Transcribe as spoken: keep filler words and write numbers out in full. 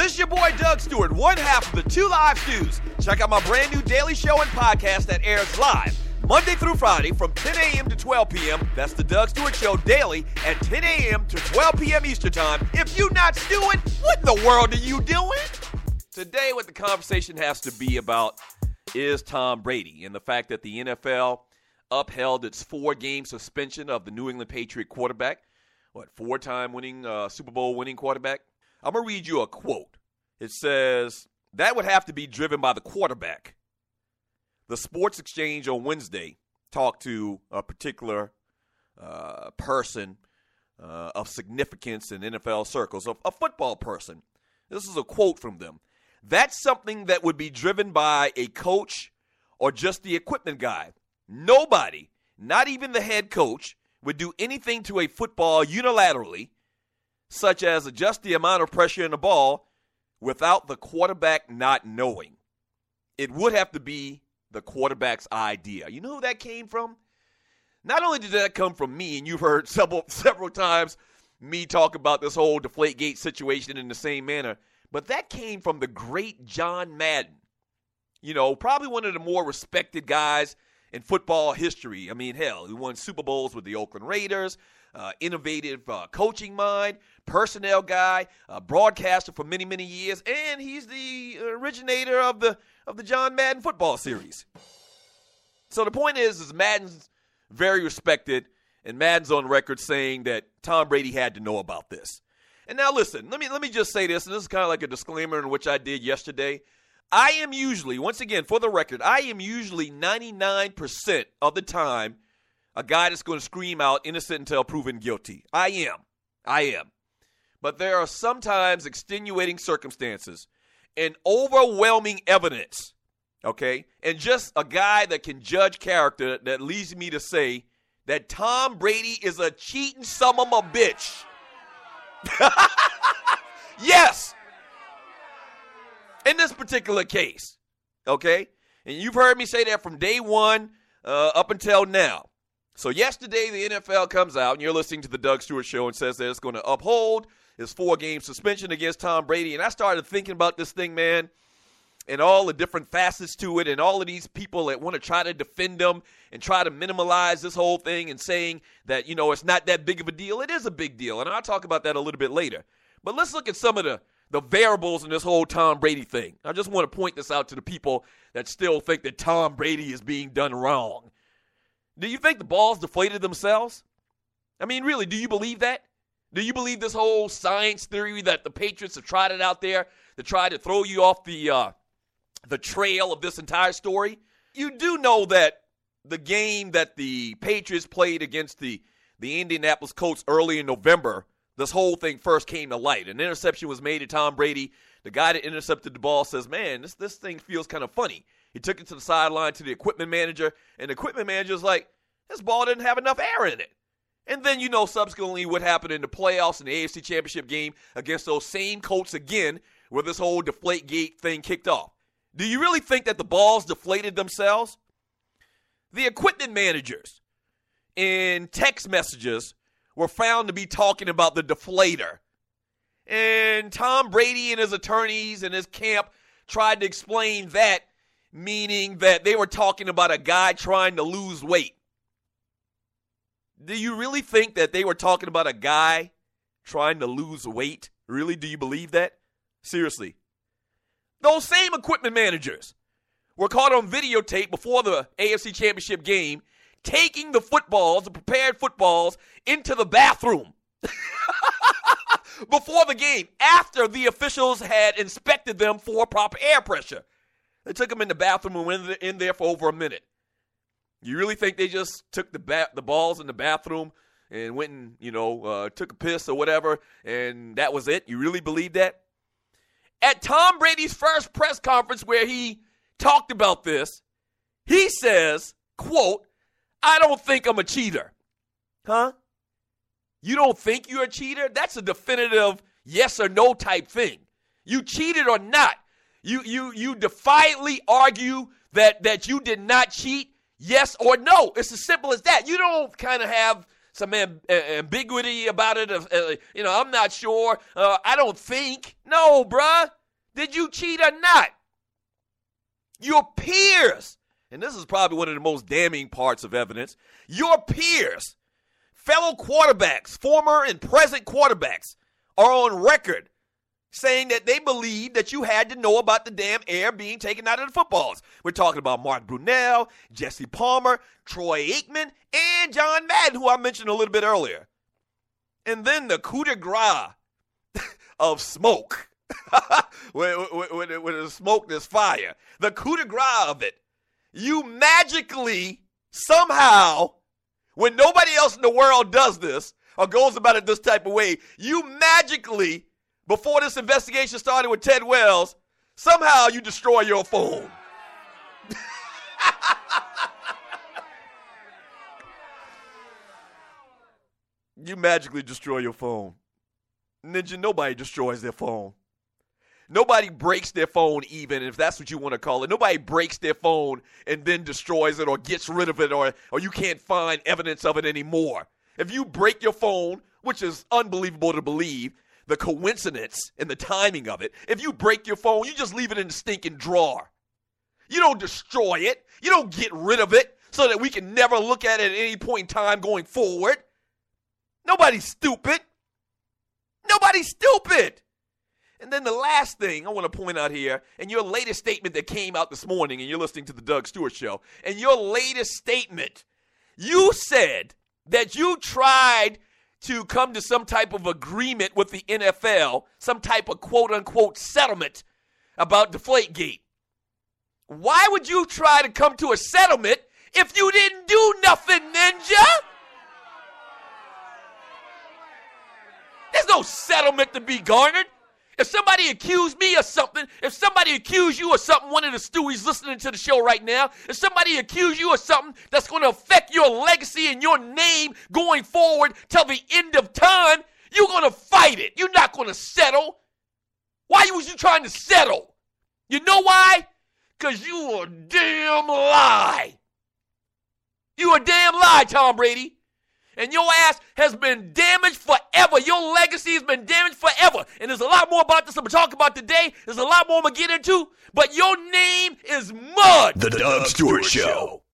This is your boy Doug Stewart, one half of the Two Live Stews. Check out my brand new daily show and podcast that airs live Monday through Friday from ten a.m. to twelve p.m. That's the Doug Stewart Show daily at ten a.m. to twelve p.m. Eastern Time. If you not stewing, what in the world are you doing? Today, what the conversation has to be about is Tom Brady and the fact that the N F L upheld its four-game suspension of the New England Patriot quarterback, what, four-time winning, uh, Super Bowl winning quarterback. I'm going to read you a quote. It says, that would have to be driven by the quarterback. The Sports Exchange on Wednesday talked to a particular uh, person uh, of significance in N F L circles, a, a football person. This is a quote from them. That's something that would be driven by a coach or just the equipment guy. Nobody, not even the head coach, would do anything to a football unilaterally, such as adjust the amount of pressure in the ball, without the quarterback not knowing. It would have to be the quarterback's idea. You know who that came from? Not only did that come from me, and you've heard several several times me talk about this whole Deflategate situation in the same manner, but that came from the great John Madden. You know, probably one of the more respected guys in football history. I mean, hell, he won Super Bowls with the Oakland Raiders, uh, innovative uh, coaching mind, personnel guy, uh, broadcaster for many, many years, and he's the originator of the of the John Madden football series. So the point is, is Madden's very respected, and Madden's on record saying that Tom Brady had to know about this. And now listen, let me let me just say this, and this is kind of like a disclaimer in which I did yesterday. I am usually, once again, for the record, I am usually ninety-nine percent of the time a guy that's going to scream out innocent until proven guilty. I am. I am. But there are sometimes extenuating circumstances and overwhelming evidence, okay, and just a guy that can judge character that leads me to say that Tom Brady is a cheating son of a bitch. Yes. In this particular case, okay? And you've heard me say that from day one uh, up until now. So yesterday, the N F L comes out, and you're listening to the Doug Stewart Show, and says that it's going to uphold his four-game suspension against Tom Brady. And I started thinking about this thing, man, and all the different facets to it, and all of these people that want to try to defend him and try to minimalize this whole thing and saying that, you know, it's not that big of a deal. It is a big deal, and I'll talk about that a little bit later. But let's look at some of the the variables in this whole Tom Brady thing. I just want to point this out to the people that still think that Tom Brady is being done wrong. Do you think the balls deflated themselves? I mean, really, do you believe that? Do you believe this whole science theory that the Patriots have tried it out there to try to throw you off the uh, the trail of this entire story? You do know that the game that the Patriots played against the, the Indianapolis Colts early in November, this whole thing first came to light. An interception was made to Tom Brady. The guy that intercepted the ball says, man, this, this thing feels kind of funny. He took it to the sideline to the equipment manager, and the equipment manager's like, this ball didn't have enough air in it. And then you know subsequently what happened in the playoffs in the A F C Championship game against those same Colts again, where this whole Deflategate thing kicked off. Do you really think that the balls deflated themselves? The equipment managers in text messages were found to be talking about the deflator. And Tom Brady and his attorneys and his camp tried to explain that, meaning that they were talking about a guy trying to lose weight. Do you really think that they were talking about a guy trying to lose weight? Really? Do you believe that? Seriously. Those same equipment managers were caught on videotape before the A F C Championship game taking the footballs, the prepared footballs, into the bathroom before the game, after the officials had inspected them for proper air pressure. They took them in the bathroom and went in there for over a minute. You really think they just took the ba- the balls in the bathroom and went and, you know, uh, took a piss or whatever, and that was it? You really believe that? At Tom Brady's first press conference where he talked about this, he says, quote, I don't think I'm a cheater. Huh? You don't think you're a cheater? That's a definitive yes or no type thing. You cheated or not. You you you defiantly argue that, that you did not cheat, yes or no. It's as simple as that. You don't kind of have some amb- ambiguity about it. Of, uh, you know, I'm not sure. Uh, I don't think. No, bruh. Did you cheat or not? Your peers, and this is probably one of the most damning parts of evidence, your peers, fellow quarterbacks, former and present quarterbacks, are on record saying that they believe that you had to know about the damn air being taken out of the footballs. We're talking about Mark Brunell, Jesse Palmer, Troy Aikman, and John Madden, who I mentioned a little bit earlier. And then the coup de grace of smoke. when, when, when, when there's smoke, there's fire. The coup de grace of it. You magically, somehow, when nobody else in the world does this or goes about it this type of way, you magically, before this investigation started with Ted Wells, somehow you destroy your phone. You magically destroy your phone. Ninja, nobody destroys their phone. Nobody breaks their phone even, if that's what you want to call it. Nobody breaks their phone and then destroys it or gets rid of it or, or you can't find evidence of it anymore. If you break your phone, which is unbelievable to believe, the coincidence and the timing of it, if you break your phone, you just leave it in the stinking drawer. You don't destroy it. You don't get rid of it so that we can never look at it at any point in time going forward. Nobody's stupid. Nobody's stupid. And then the last thing I want to point out here, and your latest statement that came out this morning, and you're listening to the Doug Stewart Show, and your latest statement, you said that you tried to come to some type of agreement with the N F L, some type of quote-unquote settlement about Deflategate. Why would you try to come to a settlement if you didn't do nothing, Ninja? There's no settlement to be garnered. If somebody accused me of something, if somebody accused you of something, one of the Stewies listening to the show right now, if somebody accused you of something that's going to affect your legacy and your name going forward till the end of time, you're going to fight it. You're not going to settle. Why was you trying to settle? You know why? Because you a damn lie. You a damn lie, Tom Brady. And your ass has been damaged forever. Your legacy has been damaged forever. And there's a lot more about this I'm going to talk about today. There's a lot more I'm going to get into. But your name is mud. The Doug Stewart Show.